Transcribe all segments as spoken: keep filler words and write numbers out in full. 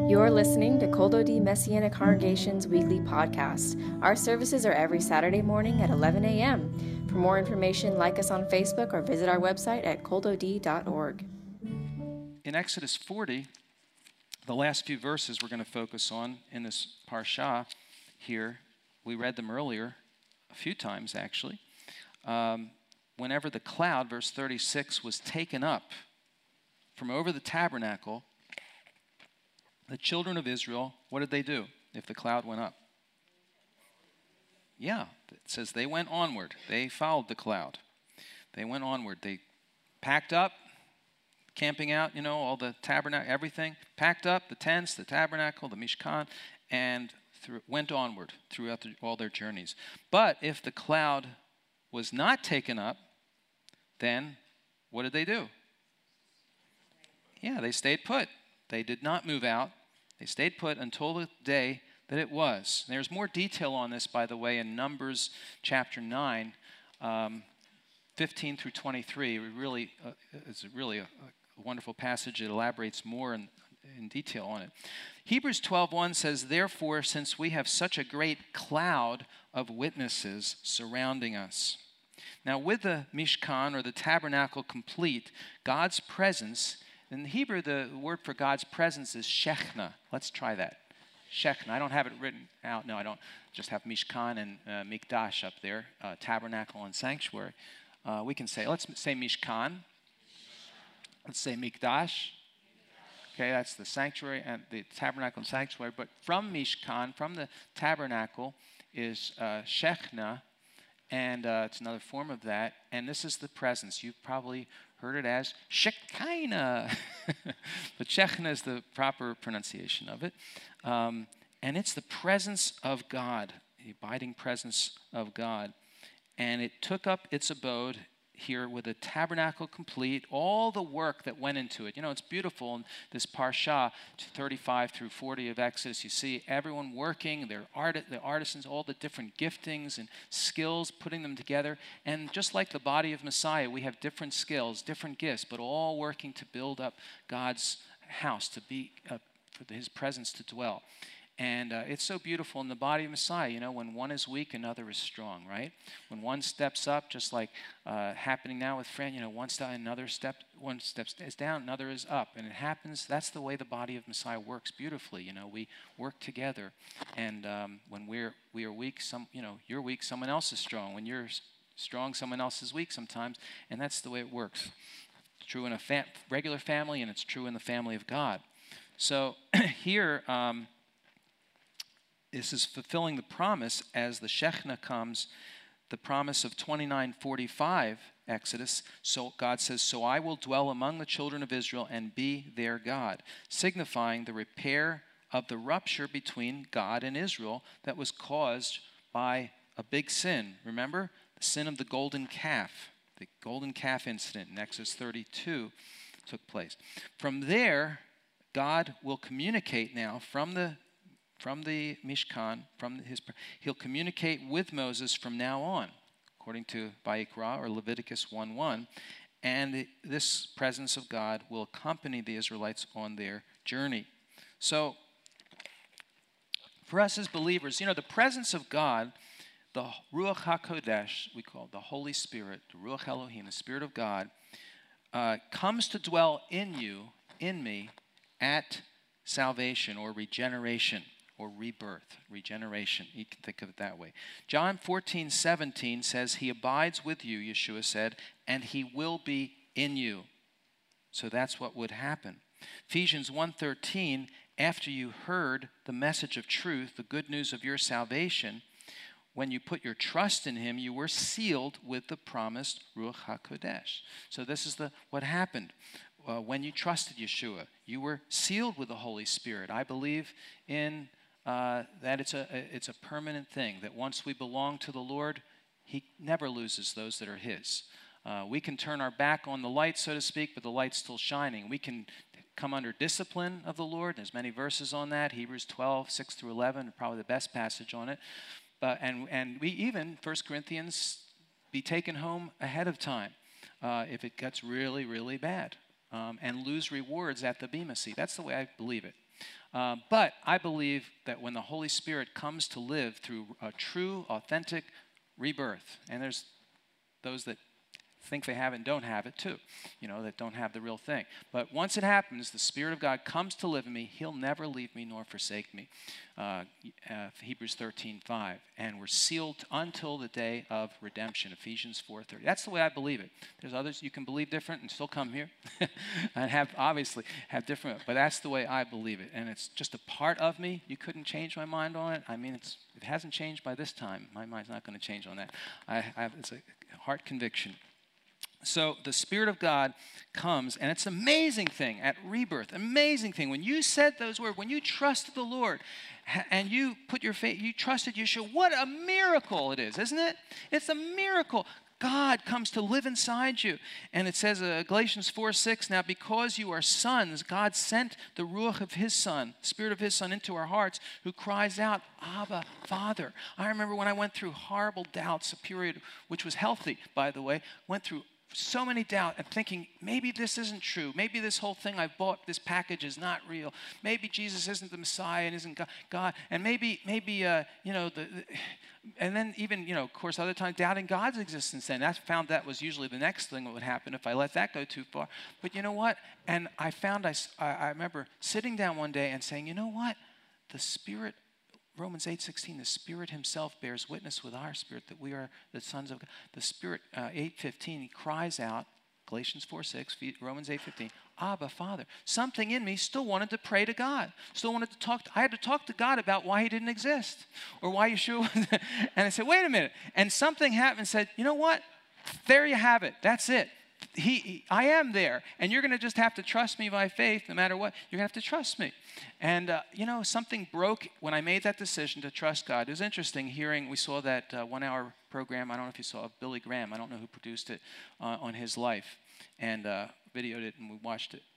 You're listening to Kol Dodi Messianic Congregation's weekly podcast. Our services are every Saturday morning at eleven a.m. For more information, like us on Facebook or visit our website at kol dodi dot org. In Exodus forty, the last few verses we're going to focus on in this parsha here, we read them earlier, a few times actually. Um, whenever the cloud, verse thirty-six, was taken up from over the tabernacle, the children of Israel, what did they do if the cloud went up? Yeah, it says they went onward. They followed the cloud. They went onward. They packed up, camping out, you know, all the tabernacle, everything. Packed up the tents, the tabernacle, the Mishkan, and through, went onward throughout the, all their journeys. But if the cloud was not taken up, then what did they do? Yeah, they stayed put. They did not move out. They stayed put until the day that it was. There's more detail on this, by the way, in Numbers chapter nine, um, fifteen through twenty-three. We really, uh, it's really a, a wonderful passage. It elaborates more in, in detail on it. Hebrews twelve one says, "Therefore, since we have such a great cloud of witnesses surrounding us." Now, with the Mishkan, or the tabernacle, complete, God's presence. In Hebrew, the word for God's presence is Shechina. Let's try that. Shechina. I don't have it written out. No, I don't. Just have Mishkan and uh, Mikdash up there, uh, tabernacle and sanctuary. Uh, we can say, let's say Mishkan. Let's say Mikdash. Okay, that's the sanctuary and the tabernacle and sanctuary. But from Mishkan, from the tabernacle, is uh, Shechina, and uh, it's another form of that. And this is the presence. You've probably heard it as Shekinah. But Shekinah is the proper pronunciation of it. Um, and it's the presence of God, the abiding presence of God. And it took up its abode here with a tabernacle complete, all the work that went into it. You know, it's beautiful in this parsha, thirty-five through forty of Exodus. You see everyone working, their art, the artisans, all the different giftings and skills, putting them together. And just like the body of Messiah, we have different skills, different gifts, but all working to build up God's house, to be, uh, for his presence to dwell. And uh, it's so beautiful in the body of Messiah, you know, when one is weak, another is strong, right? When one steps up, just like uh, happening now with Fran, you know, one step, another step, one step is down, another is up. And it happens, that's the way the body of Messiah works beautifully. You know, we work together. And um, when we're, we are weak, some, you know, you're weak, someone else is strong. When you're strong, someone else is weak sometimes. And that's the way it works. It's true in a fam- regular family, and it's true in the family of God. So here, um, this is fulfilling the promise as the Shechina comes, the promise of twenty-nine forty-five, Exodus. So God says, "So I will dwell among the children of Israel and be their God," signifying the repair of the rupture between God and Israel that was caused by a big sin. Remember? The sin of the golden calf. The golden calf incident in Exodus thirty-two took place. From there, God will communicate now from the From the Mishkan, from his, he'll communicate with Moses from now on, according to Vayikra or Leviticus one one, and the, this presence of God will accompany the Israelites on their journey. So, for us as believers, you know, the presence of God, the Ruach HaKodesh, we call it the Holy Spirit, the Ruach Elohim, the Spirit of God, uh, comes to dwell in you, in me, at salvation or regeneration. Or rebirth, regeneration. You can think of it that way. John fourteen seventeen says, "He abides with you," Yeshua said, "and he will be in you." So that's what would happen. Ephesians one thirteen, after you heard the message of truth, the good news of your salvation, when you put your trust in him, you were sealed with the promised Ruach HaKodesh. So this is the what happened. Uh, when you trusted Yeshua, you were sealed with the Holy Spirit. I believe in Uh, that it's a it's a permanent thing, that once we belong to the Lord, he never loses those that are his. Uh, we can turn our back on the light, so to speak, but the light's still shining. We can come under discipline of the Lord. There's many verses on that. Hebrews twelve, six through eleven, probably the best passage on it. But and and we even, First Corinthians, be taken home ahead of time uh, if it gets really, really bad. Um, and lose rewards at the Bema seat. That's the way I believe it. Uh, but I believe that when the Holy Spirit comes to live through a true, authentic rebirth, and there's those that think they have it and don't have it too, you know, that don't have the real thing. But once it happens, the Spirit of God comes to live in me. He'll never leave me nor forsake me. Uh, uh, Hebrews thirteen five. And we're sealed until the day of redemption, Ephesians four thirty. That's the way I believe it. There's others you can believe different and still come here and have, obviously, have different, but that's the way I believe it. And it's just a part of me. You couldn't change my mind on it. I mean, it's, it hasn't changed by this time. My mind's not going to change on that. I, I have, it's a heart conviction. So the Spirit of God comes, and it's an amazing thing at rebirth, amazing thing. When you said those words, when you trusted the Lord, and you put your faith, you trusted Yeshua, what a miracle it is, isn't it? It's a miracle. God comes to live inside you. And it says, uh, Galatians four six, now because you are sons, God sent the Ruach of His Son, Spirit of His Son, into our hearts, who cries out, Abba, Father. I remember when I went through horrible doubts, a period which was healthy, by the way, went through so many doubt and thinking, maybe this isn't true. Maybe this whole thing I bought, this package is not real. Maybe Jesus isn't the Messiah and isn't God. And maybe, maybe uh, you know, the, the, and then even, you know, of course, other times doubting God's existence. And I found that was usually the next thing that would happen if I let that go too far. But you know what? And I found, I, I remember sitting down one day and saying, you know what? The Spirit, Romans eight sixteen, the Spirit Himself bears witness with our spirit that we are the sons of God. The Spirit, uh, eight fifteen, He cries out, Galatians four six, Romans eight fifteen, Abba, Father. Something in me still wanted to pray to God. Still wanted to talk. To, I had to talk to God about why He didn't exist or why Yeshua. And I said, wait a minute. And something happened and said, you know what? There you have it. That's it. He, he, I am there, and you're going to just have to trust me by faith no matter what. You're going to have to trust me. And, uh, you know, something broke when I made that decision to trust God. It was interesting hearing, we saw that uh, one-hour program, I don't know if you saw, of Billy Graham. I don't know who produced it, uh, on his life, and uh, videoed it, and we watched it.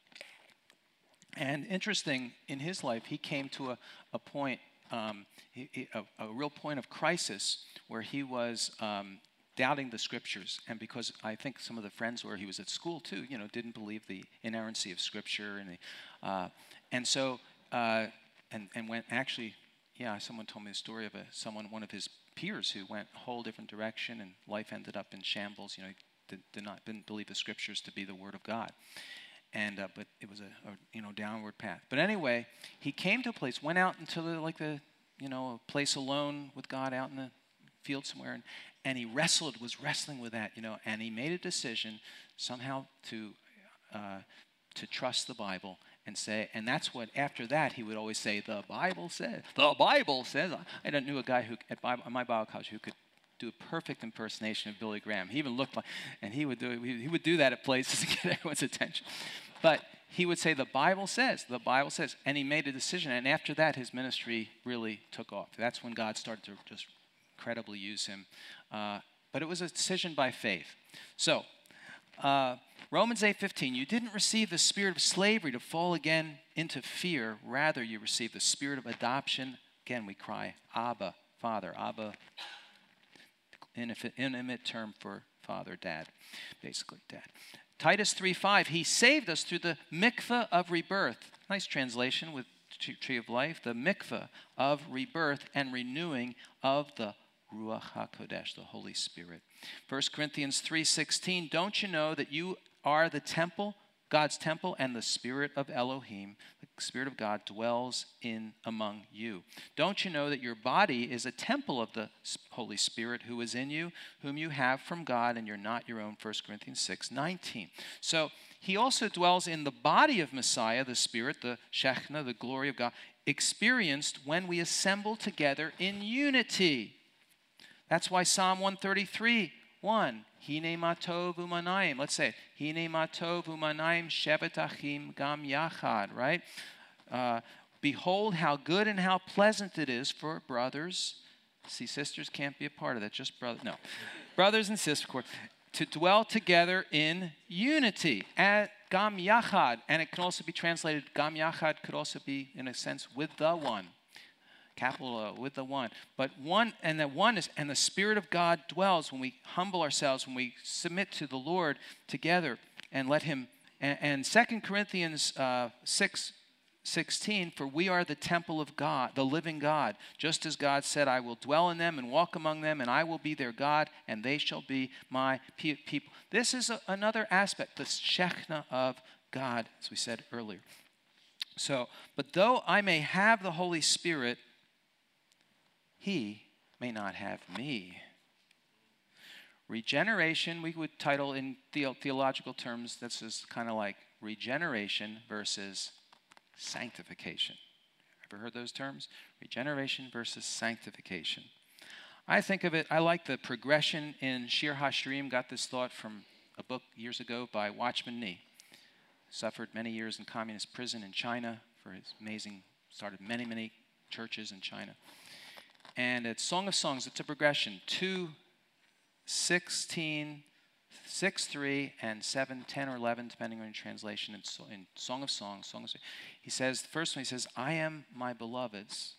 And interesting, in his life, he came to a, a point, um, he, he, a, a real point of crisis where he was um, doubting the Scriptures. And because I think some of the friends where he was at school too, you know, didn't believe the inerrancy of Scripture. And, the, uh, and so, uh, and, and went actually, yeah, someone told me a story of a, someone, one of his peers who went a whole different direction and life ended up in shambles. You know, he did, did not, didn't believe the Scriptures to be the Word of God. And, uh, but it was a, a, you know, downward path. But anyway, he came to a place, went out into the, like the, you know, a place alone with God out in the field somewhere, and, and he wrestled, was wrestling with that, you know, and he made a decision somehow to uh, to trust the Bible and say, and that's what, after that, he would always say, the Bible says, the Bible says. I knew a guy who, at Bible, my Bible college, who could do a perfect impersonation of Billy Graham. He even looked like, and he would do, he would do that at places to get everyone's attention. But he would say, the Bible says, the Bible says, and he made a decision, and after that, his ministry really took off. That's when God started to just incredibly use him. Uh, but it was a decision by faith. So, uh, Romans eight fifteen, you didn't receive the spirit of slavery to fall again into fear. Rather, you received the spirit of adoption. Again, we cry, Abba, Father. Abba, intimate term for father, dad, basically dad. Titus three five, he saved us through the mikveh of rebirth. Nice translation with Tree of Life. The mikveh of rebirth and renewing of the Ruach HaKodesh, the Holy Spirit. First Corinthians three sixteen, don't you know that you are the temple, God's temple, and the Spirit of Elohim, the Spirit of God, dwells in among you. Don't you know that your body is a temple of the Holy Spirit who is in you, whom you have from God, and you're not your own, First Corinthians six nineteen. So he also dwells in the body of Messiah, the Spirit, the Shekhinah, the glory of God, experienced when we assemble together in unity. That's why Psalm one thirty-three, one, Hine matov umanayim. Let's say it. Hine matov umanayim shevet achim gam yachad, right? Uh, Behold how good and how pleasant it is for brothers. See, sisters can't be a part of that, just brothers. No. Brothers and sisters, of course, to dwell together in unity. At gam yachad. And it can also be translated, gam yachad could also be, in a sense, with the one. Capital O, with the one. But one, and the one is, and the Spirit of God dwells when we humble ourselves, when we submit to the Lord together and let Him, and, and Second Corinthians uh, six sixteen, for we are the temple of God, the living God. Just as God said, I will dwell in them and walk among them, and I will be their God, and they shall be my pe- people. This is a, another aspect, the Shekinah of God, as we said earlier. So, but though I may have the Holy Spirit, he may not have me. Regeneration, we would title in the- theological terms, this is kind of like regeneration versus sanctification. Ever heard those terms? Regeneration versus sanctification. I think of it, I like the progression in Shir HaShirim. Got this thought from a book years ago by Watchman Nee. Suffered many years in communist prison in China for his amazing, started many, many churches in China. And it's Song of Songs, it's a progression. two, sixteen, six, three, and seven, ten, or eleven, depending on your translation. In, so, in Song of Songs, Song of Songs, he says, the first one, he says, I am my beloved's.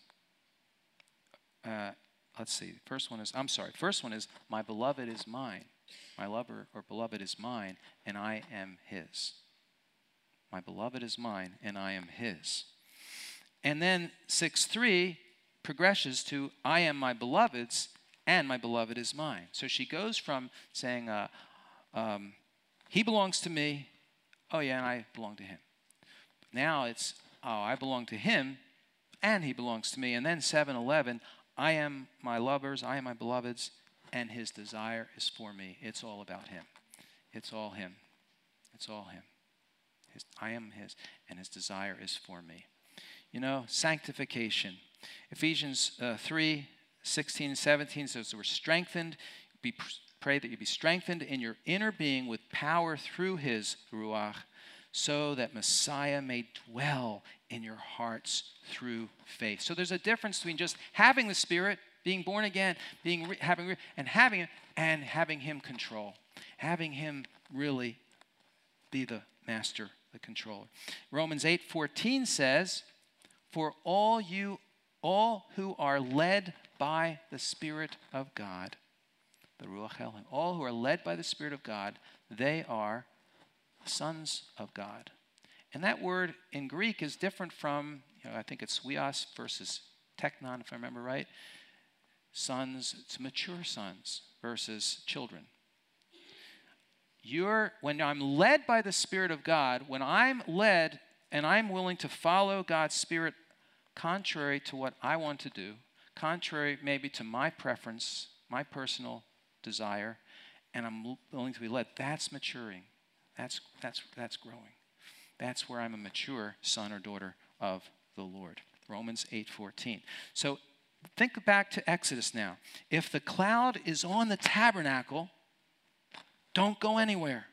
Uh, let's see, the first one is, I'm sorry, first one is, my beloved is mine. My lover or beloved is mine, and I am his. My beloved is mine, and I am his. And then six, three progresses to, I am my beloved's, and my beloved is mine. So she goes from saying, uh, um, he belongs to me, oh yeah, and I belong to him. Now it's, oh, I belong to him, and he belongs to me. And then seven eleven, I am my lover's, I am my beloved's, and his desire is for me. It's all about him. It's all him. It's all him. His, I am his, and his desire is for me. You know, sanctification. Ephesians uh, three, sixteen and seventeen says, we're strengthened. Be, pray that you be strengthened in your inner being with power through his Ruach, so that Messiah may dwell in your hearts through faith. So there's a difference between just having the Spirit, being born again, being re- having re- and having it, and having him control, having him really be the master, the controller. Romans eight fourteen says, for all you all who are led by the Spirit of God, the Ruach Elohim, all who are led by the Spirit of God, they are sons of God. And that word in Greek is different from, you know, I think it's huios versus teknon, if I remember right. Sons, it's mature sons versus children. You're, when I'm led by the Spirit of God, when I'm led and I'm willing to follow God's Spirit contrary to what I want to do, contrary maybe to my preference, my personal desire, and I'm willing to be led, that's maturing. That's, that's, that's growing. That's where I'm a mature son or daughter of the Lord. Romans eight fourteen. So think back to Exodus now. If the cloud is on the tabernacle, don't go anywhere.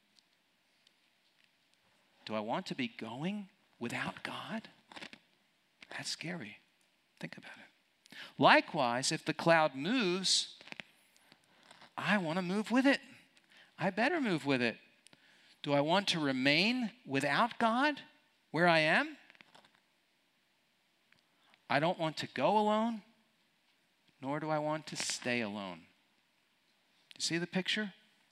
Do I want to be going without God? That's scary. Think about it. Likewise, if the cloud moves, I want to move with it. I better move with it. Do I want to remain without God where I am? I don't want to go alone, nor do I want to stay alone. You see the picture?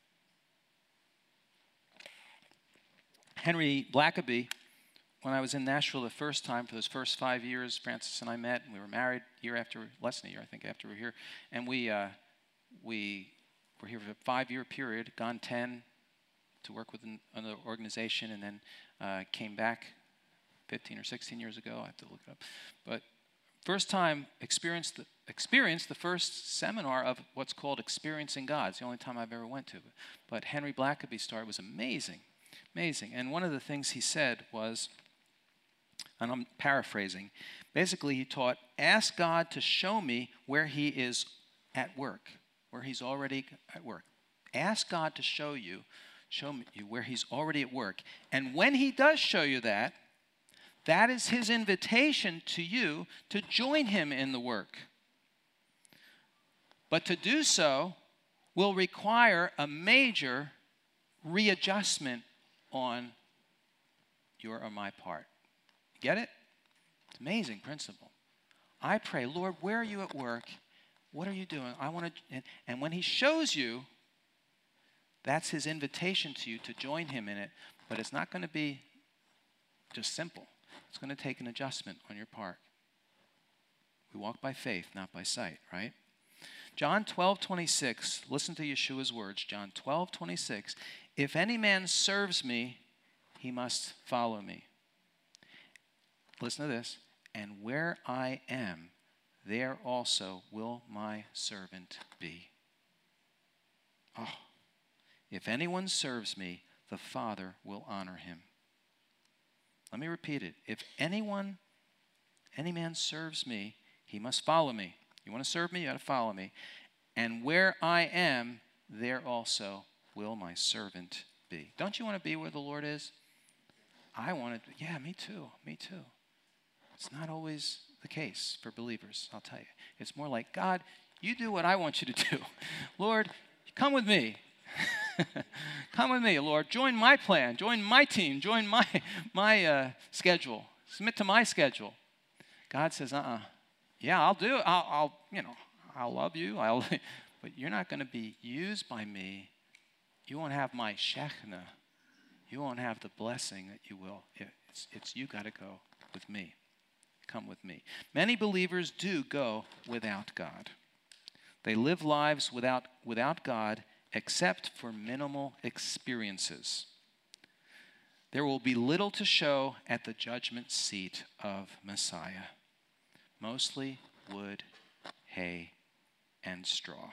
Henry Blackaby, when I was in Nashville the first time, for those first five years, Francis and I met, and we were married year after, less than a year, I think, after we were here. And we, uh, we were here for a five-year period, gone ten to work with an, another organization, and then uh, came back fifteen or sixteen years ago. I have to look it up. But first time experienced the, experienced the first seminar of what's called Experiencing God. It's the only time I've ever went to it. But Henry Blackaby started. Was amazing, amazing. And one of the things he said was, and I'm paraphrasing, basically he taught, ask God to show me where he is at work, where he's already at work. Ask God to show you, show me where he's already at work. And when he does show you that, that is his invitation to you to join him in the work. But to do so will require a major readjustment on your or my part. Get it? It's an amazing principle. I pray, Lord, where are you at work? What are you doing? I want to, and, and when he shows you, that's his invitation to you to join him in it. But it's not going to be just simple. It's going to take an adjustment on your part. We walk by faith, not by sight, right? John twelve twenty-six, listen to Yeshua's words. John twelve twenty-six, if any man serves me, he must follow me. Listen to this. And where I am, there also will my servant be. Oh, if anyone serves me, the Father will honor him. Let me repeat it. If anyone, any man serves me, he must follow me. You want to serve me, you got to follow me. And where I am, there also will my servant be. Don't you want to be where the Lord is? I want to. Yeah, me too. Me too. It's not always the case for believers, I'll tell you. It's more like, God, you do what I want you to do. Lord, come with me. Come with me, Lord. Join my plan. Join my team. Join my, my uh, schedule. Submit to my schedule. God says, uh-uh. Yeah, I'll do it. I'll, I'll, you know, I'll love you. I'll, but you're not going to be used by me. You won't have my Shekhinah. You won't have the blessing that you will. It's, it's you got to go with me. Come with me. Many believers do go without God. They live lives without, without God except for minimal experiences. There will be little to show at the judgment seat of Messiah. Mostly wood, hay, and straw.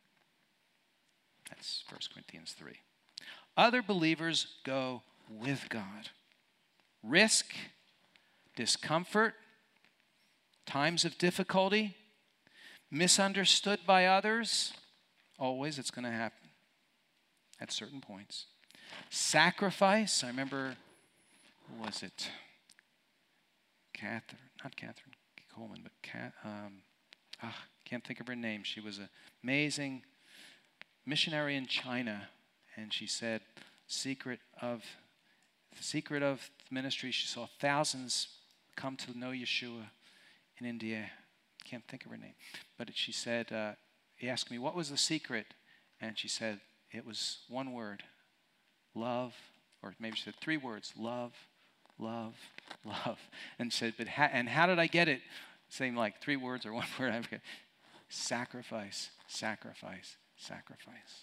That's First Corinthians three. Other believers go with God. Risk, discomfort, times of difficulty, misunderstood by others. Always it's going to happen at certain points. Sacrifice. I remember, who was it? Catherine, not Catherine Coleman, but Cat, um, ah, can't think of her name. She was an amazing missionary in China, and she said, secret of the secret of ministry, she saw thousands come to know Yeshua in India. Can't think of her name. But she said, uh, he asked me, what was the secret? And she said, it was one word, love, or maybe she said three words, love, love, love. And said, but ha- and how did I get it? Same like three words or one word. I forget. Sacrifice, sacrifice, sacrifice.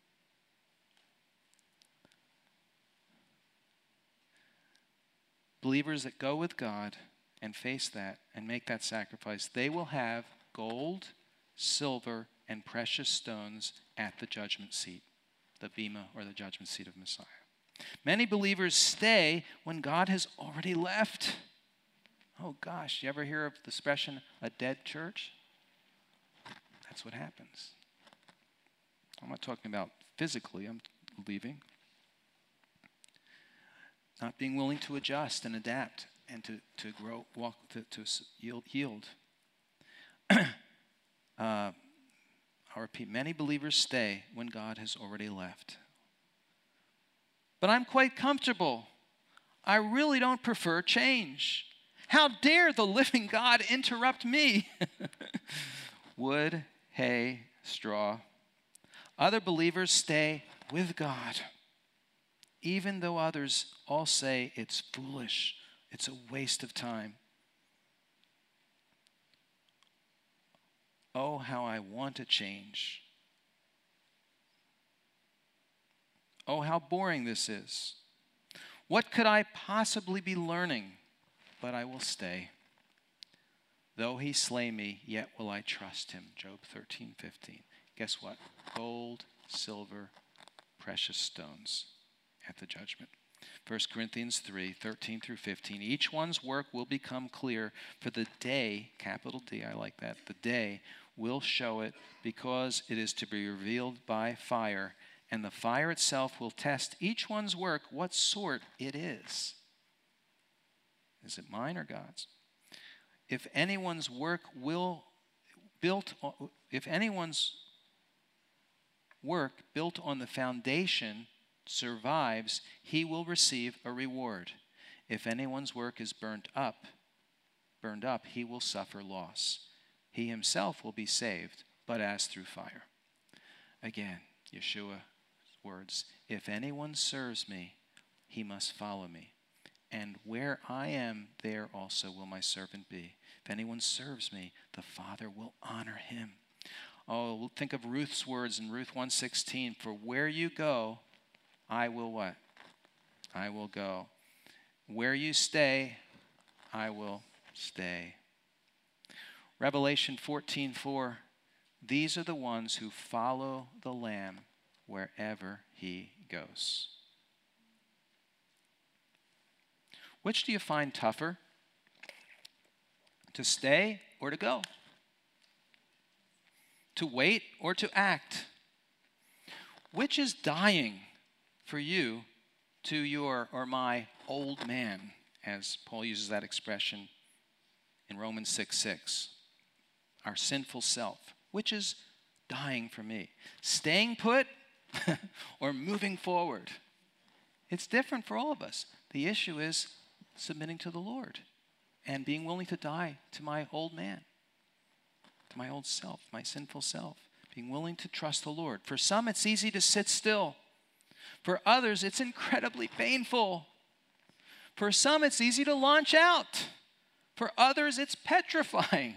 Believers that go with God and face that and make that sacrifice, they will have gold, silver, and precious stones at the judgment seat, the bema or the judgment seat of Messiah. Many believers stay when God has already left. Oh gosh, you ever hear of the expression, a dead church? That's what happens. I'm not talking about physically, I'm leaving. Not being willing to adjust and adapt and to, to grow, walk, to, to yield. yield. uh, I'll repeat, many believers stay when God has already left. But I'm quite comfortable. I really don't prefer change. How dare the living God interrupt me? Wood, hay, straw. Other believers stay with God, even though others all say it's foolish, it's a waste of time. Oh, how I want to change. Oh, how boring this is. What could I possibly be learning? But I will stay. Though he slay me, yet will I trust him. Job thirteen fifteen. Guess what? Gold, silver, precious stones at the judgment. First Corinthians three thirteen through fifteen. Each one's work will become clear, for the day, capital D, I like that, the day will show it, because it is to be revealed by fire, and the fire itself will test each one's work, what sort it is. Is it mine or God's? If anyone's work will built on, if anyone's work built on the foundation survives, he will receive a reward. If anyone's work is burnt up, burned up, he will suffer loss. He himself will be saved, but as through fire. Again, Yeshua's words, if anyone serves me, he must follow me. and where I am, there also will my servant be. If anyone serves me, the Father will honor him. Oh, think of Ruth's words in Ruth one sixteen. For where you go, I will what? I will go. Where you stay, I will stay. Revelation fourteen four. These are the ones who follow the Lamb wherever he goes. Which do you find tougher? To stay or to go? To wait or to act? Which is dying for you to your or my old man, as Paul uses that expression in Romans six six? Our sinful self. Which is dying for me? Staying put or moving forward? It's different for all of us. The issue is submitting to the Lord and being willing to die to my old man, to my old self, my sinful self. Being willing to trust the Lord. For some, it's easy to sit still. For others, it's incredibly painful. For some, it's easy to launch out. For others, it's petrifying.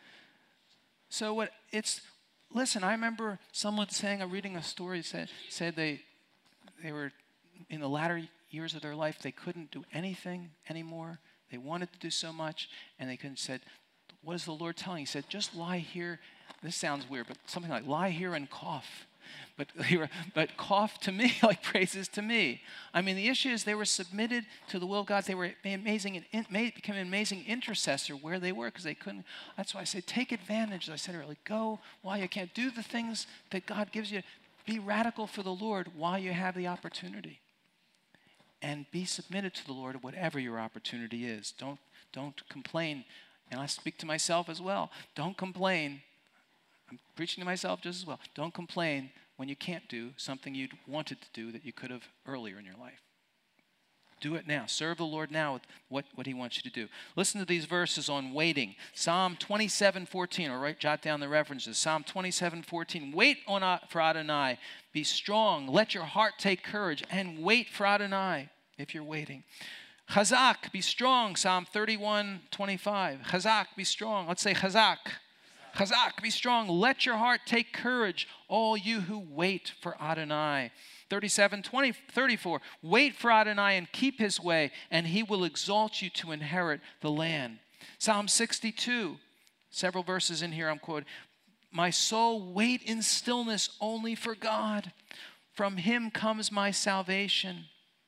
So what it's, listen, I remember someone saying, I'm reading a story, said, said they, they were in the latter years of their life, they couldn't do anything anymore. They wanted to do so much, and they couldn't. Said, what is the Lord telling you? He said, just lie here. This sounds weird, but something like lie here and cough. But, but cough to me like praises to me. I mean, the issue is they were submitted to the will of God. They were amazing and became an amazing intercessor where they were because they couldn't. That's why I say take advantage. As I said earlier, go while you can. Do the things that God gives you. Be radical for the Lord while you have the opportunity. And be submitted to the Lord whatever your opportunity is. Don't, don't complain. And I speak to myself as well. Don't complain. I'm preaching to myself just as well. Don't complain when you can't do something you'd wanted to do that you could have earlier in your life. Do it now. Serve the Lord now with what, what he wants you to do. Listen to these verses on waiting. Psalm twenty-seven fourteen, or write, jot down the references. Psalm twenty-seven fourteen. Wait on, for Adonai. Be strong. Let your heart take courage and wait for Adonai if you're waiting. Chazak, be strong. Psalm thirty-one twenty-five. Chazak, be strong. Let's say Chazak. Chazak, be strong. Let your heart take courage, all you who wait for Adonai. thirty-seven twenty, thirty-four. Wait for Adonai and keep his way, and he will exalt you to inherit the land. Psalm sixty-two. Several verses in here I'm quoting. My soul, wait in stillness only for God. From him comes my salvation.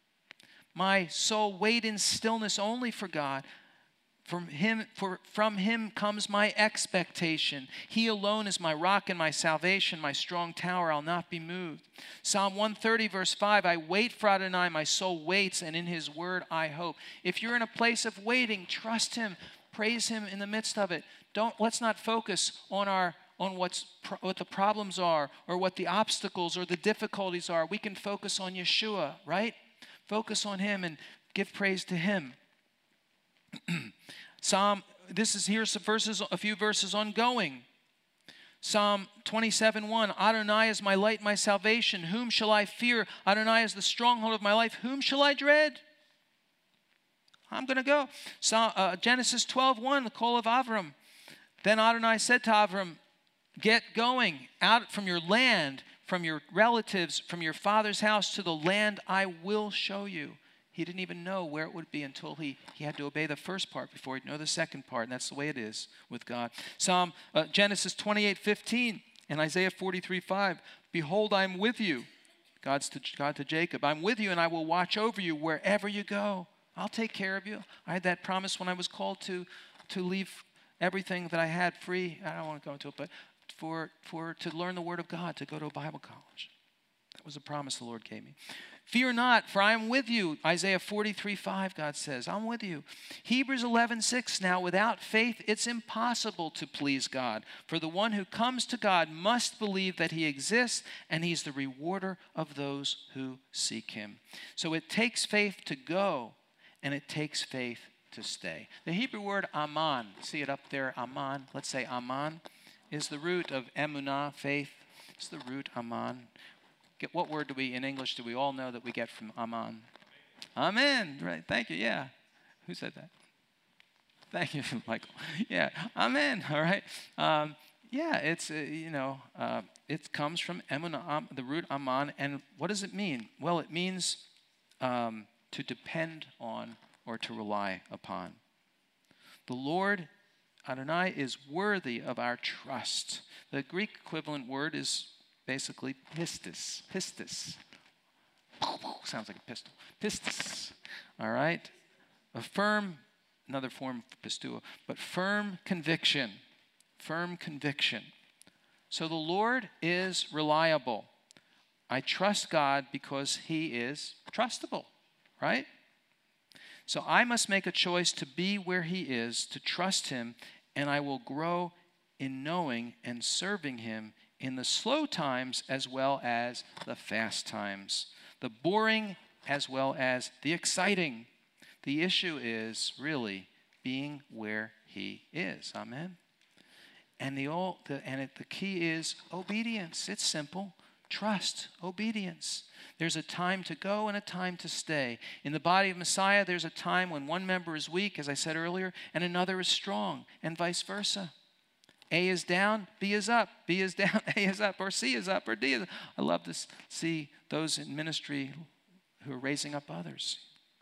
My soul, wait in stillness only for God. From him, for, from him comes my expectation. He alone is my rock and my salvation, my strong tower. I'll not be moved. Psalm one thirty, verse five, I wait for Adonai. My soul waits, and in his word I hope. If you're in a place of waiting, trust him. Praise him in the midst of it. Don't, let's not focus on our on what's what the problems are or what the obstacles or the difficulties are. We can focus on Yeshua, right? Focus on him and give praise to him. Psalm, this is here's some verses, a few verses on going. Psalm twenty-seven one, Adonai is my light, my salvation. Whom shall I fear? Adonai is the stronghold of my life. Whom shall I dread? I'm going to go. Psalm, uh, Genesis twelve one, the call of Avram. Then Adonai said to Avram, get going out from your land, from your relatives, from your father's house to the land I will show you. He didn't even know where it would be until he, he had to obey the first part before he'd know the second part. And that's the way it is with God. Psalm uh, Genesis twenty-eight fifteen and Isaiah forty-three five. Behold, I'm with you. God's to, God to Jacob. I'm with you and I will watch over you wherever you go. I'll take care of you. I had that promise when I was called to, to leave everything that I had free. I don't want to go into it, but for, for to learn the Word of God, to go to a Bible college. That was a promise the Lord gave me. Fear not, for I am with you. Isaiah forty-three five, God says, I'm with you. Hebrews eleven six, now without faith it's impossible to please God. For the one who comes to God must believe that he exists and he's the rewarder of those who seek him. So it takes faith to go and it takes faith to stay. The Hebrew word aman, see it up there, aman. Let's say aman is the root of emunah, faith. It's the root aman. Get, what word do we, in English, do we all know that we get from aman? Amen. Right. Thank you. Yeah. Who said that? Thank you, Michael. Yeah. Amen. All right. Um, yeah, it's, uh, you know, uh, it comes from emunah, um, the root aman. And what does it mean? Well, it means um, to depend on or to rely upon. The Lord Adonai is worthy of our trust. The Greek equivalent word is basically pistis. Pistis. Sounds like a pistol. Pistis. All right? A firm, another form of pistuo, but firm conviction. Firm conviction. So the Lord is reliable. I trust God because he is trustable, right? So I must make a choice to be where he is, to trust him, and I will grow in knowing and serving him in the slow times as well as the fast times, the boring as well as the exciting. The issue is really being where he is. Amen? And the, all, the, and it, the key is obedience. It's simple. Trust, obedience. There's a time to go and a time to stay. In the body of Messiah, there's a time when one member is weak, as I said earlier, and another is strong, and vice versa. A is down, B is up. B is down, A is up, or C is up, or D is up. I love to see those in ministry who are raising up others.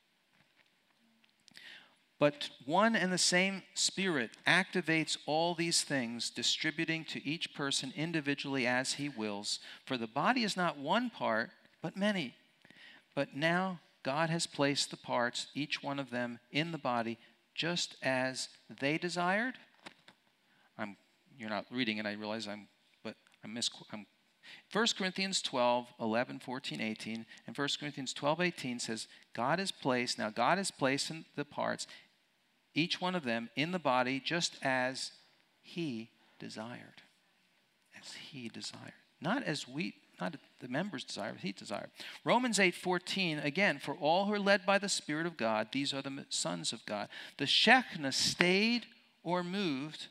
But one and the same Spirit activates all these things, distributing to each person individually as he wills. For the body is not one part, but many. But now God has placed the parts, each one of them, in the body, just as they desired. I'm, you're not reading it, I realize I'm, but I'm misquoting. First Corinthians twelve, eleven, fourteen, eighteen, and First Corinthians twelve, eighteen says, God has placed, now God has placed in the parts, each one of them in the body just as he desired. As he desired. Not as we, not the members desire, but he desired. Romans eight, fourteen, again, for all who are led by the Spirit of God, these are the sons of God. The Shekinah stayed or moved.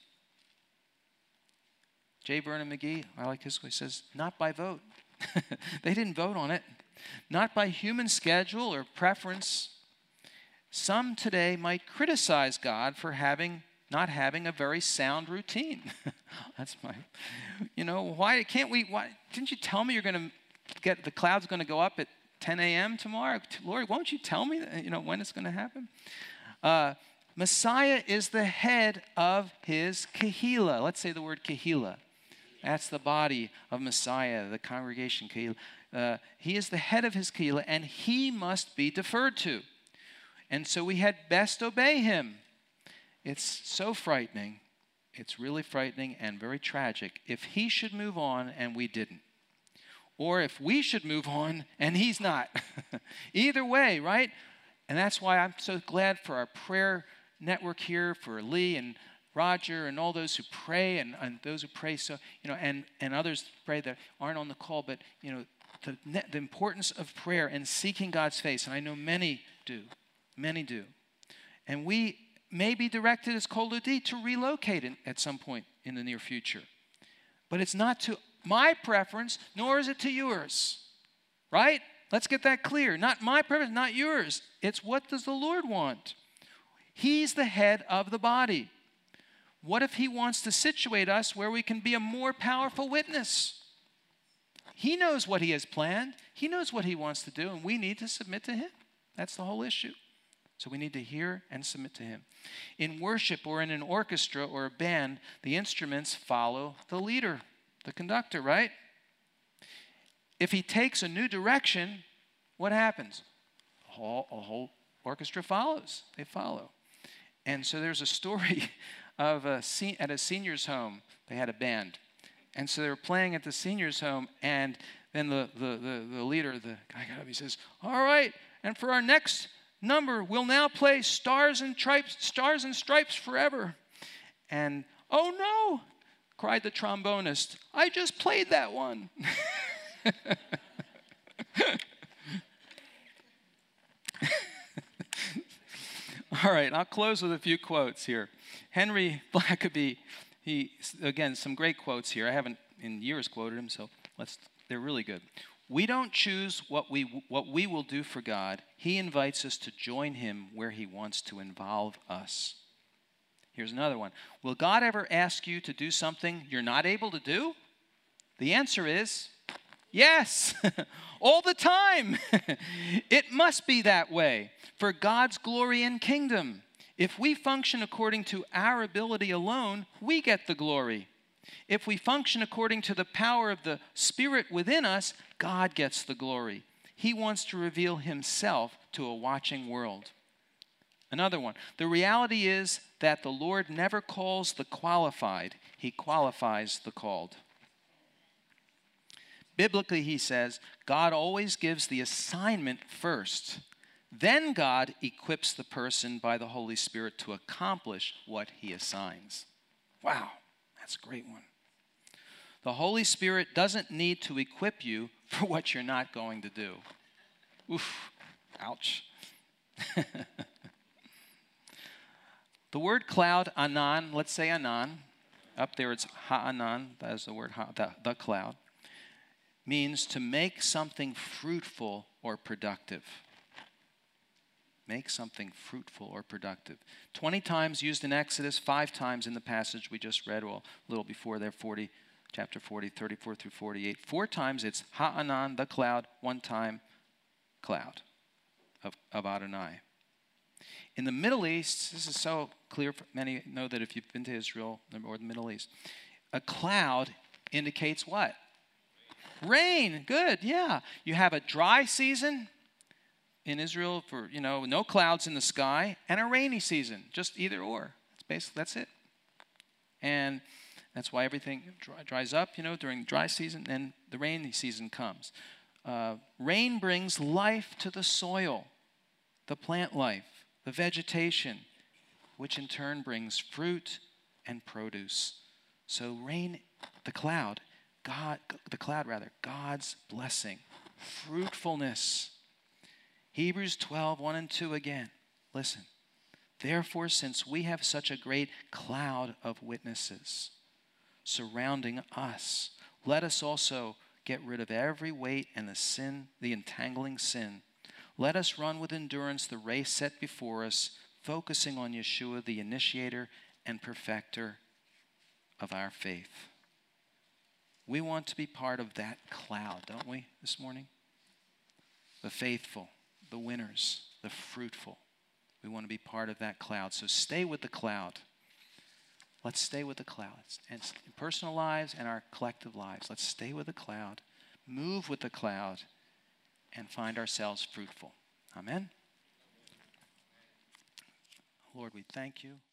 J. Vernon McGee, I like his, he says, not by vote. They didn't vote on it. Not by human schedule or preference. Some today might criticize God for having not having a very sound routine. That's my, you know, why can't we, why, didn't you tell me you're going to get, the cloud's going to go up at ten a.m. tomorrow? Lord, won't you tell me, that, you know, when it's going to happen? Uh, Messiah is the head of his kahila. Let's say the word kahila. That's the body of Messiah, the congregation kahila. Uh, he is the head of his kahila, and he must be deferred to. And so we had best obey him. It's so frightening. It's really frightening and very tragic if he should move on and we didn't. Or if we should move on and he's not. Either way, right? And that's why I'm so glad for our prayer network here, for Lee and Roger and all those who pray and, and those who pray so, you know, and, and others pray that aren't on the call, but, you know, the, the importance of prayer and seeking God's face. And I know many do. Many do. And we may be directed as Kol Dodi to relocate in, at some point in the near future. But it's not to my preference, nor is it to yours. Right? Let's get that clear. Not my preference, not yours. It's what does the Lord want? He's the head of the body. What if he wants to situate us where we can be a more powerful witness? He knows what he has planned. He knows what he wants to do, and we need to submit to him. That's the whole issue. So we need to hear and submit to him. In worship or in an orchestra or a band, the instruments follow the leader, the conductor, right? If he takes a new direction, what happens? A whole, a whole orchestra follows. They follow. And so there's a story of a at a senior's home. They had a band. And so they were playing at the senior's home, and then the, the, the, the leader, the guy got up, he says, all right, and for our next number, we'll now play Stars and Stripes, Stars and Stripes Forever. And, oh no, cried the trombonist, I just played that one. All right, I'll close with a few quotes here. Henry Blackaby, he, again, some great quotes here. I haven't in years quoted him, so let's, they're really good. We don't choose what we, what we will do for God. He invites us to join him where he wants to involve us. Here's another one. Will God ever ask you to do something you're not able to do? The answer is yes, all the time. It must be that way for God's glory and kingdom. If we function according to our ability alone, we get the glory. If we function according to the power of the Spirit within us, God gets the glory. He wants to reveal himself to a watching world. Another one. The reality is that the Lord never calls the qualified. He qualifies the called. Biblically, he says, God always gives the assignment first. Then God equips the person by the Holy Spirit to accomplish what he assigns. Wow, that's a great one. The Holy Spirit doesn't need to equip you for what you're not going to do. Oof, ouch. The word cloud, anan, let's say anan. Up there it's ha'anan, that is the word, ha, the, the cloud. Means to make something fruitful or productive. Make something fruitful or productive. twenty times used in Exodus, five times in the passage we just read, well, a little before there, forty, chapter forty, thirty-four through forty-eight. Four times it's ha'anan, the cloud, one time cloud of, of Adonai. In the Middle East, this is so clear, for many know that if you've been to Israel or the Middle East, a cloud indicates what? Rain. Good, yeah. You have a dry season in Israel for, you know, no clouds in the sky, and a rainy season, just either or. That's basically, that's it. And that's why everything dry, dries up, you know, during the dry season, and the rainy season comes. Uh, rain brings life to the soil, the plant life, the vegetation, which in turn brings fruit and produce. So rain, the cloud, God, the cloud rather, God's blessing, fruitfulness. Hebrews twelve, one and two again. Listen. Therefore, since we have such a great cloud of witnesses surrounding us, let us also get rid of every weight and the sin, the entangling sin. Let us run with endurance the race set before us, focusing on Yeshua, the initiator and perfecter of our faith. We want to be part of that cloud, don't we, this morning? The faithful, the winners, the fruitful. We want to be part of that cloud. So stay with the cloud. Let's stay with the clouds. And in personal lives and our collective lives, let's stay with the cloud, move with the cloud, and find ourselves fruitful. Amen? Lord, we thank you.